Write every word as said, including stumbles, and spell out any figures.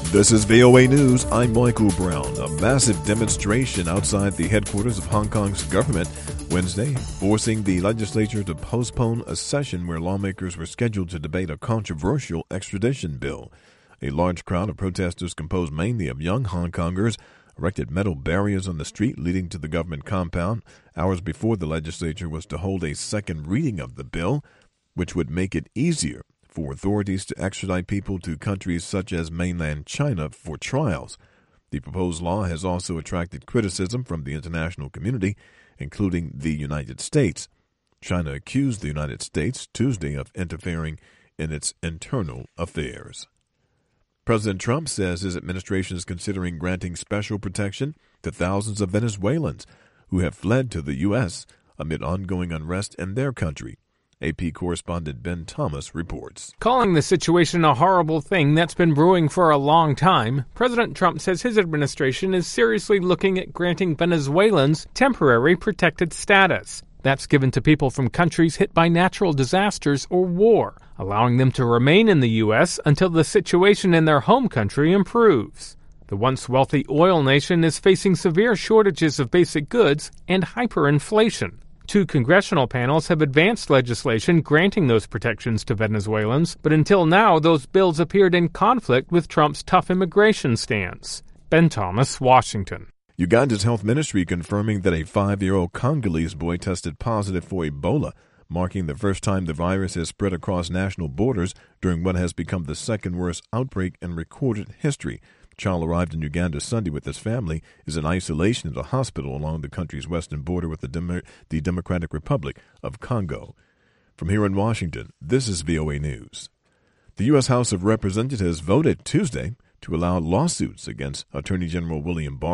This is V O A News. I'm Michael Brown. A massive demonstration outside the headquarters of Hong Kong's government Wednesday, forcing the legislature to postpone a session where lawmakers were scheduled to debate a controversial extradition bill. A large crowd of protesters, composed mainly of young Hong Kongers, erected metal barriers on the street leading to the government compound hours before the legislature was to hold a second reading of the bill, which would make it easier for authorities to extradite people to countries such as mainland China for trials. The proposed law has also attracted criticism from the international community, including the United States. China accused the United States Tuesday of interfering in its internal affairs. President Trump says his administration is considering granting special protection to thousands of Venezuelans who have fled to the U S amid ongoing unrest in their country. A P correspondent Ben Thomas reports. Calling the situation a horrible thing that's been brewing for a long time, President Trump says his administration is seriously looking at granting Venezuelans temporary protected status. That's given to people from countries hit by natural disasters or war, allowing them to remain in the U S until the situation in their home country improves. The once wealthy oil nation is facing severe shortages of basic goods and hyperinflation. Two congressional panels have advanced legislation granting those protections to Venezuelans, but until now those bills appeared in conflict with Trump's tough immigration stance. Ben Thomas, Washington. Uganda's health ministry confirming that a five-year-old Congolese boy tested positive for Ebola, marking the first time the virus has spread across national borders during what has become the second worst outbreak in recorded history. The child arrived in Uganda Sunday with his family, is in isolation at a hospital along the country's western border with the, Dem- the Democratic Republic of Congo. From here in Washington, this is V O A News. The U S House of Representatives voted Tuesday to allow lawsuits against Attorney General William Barr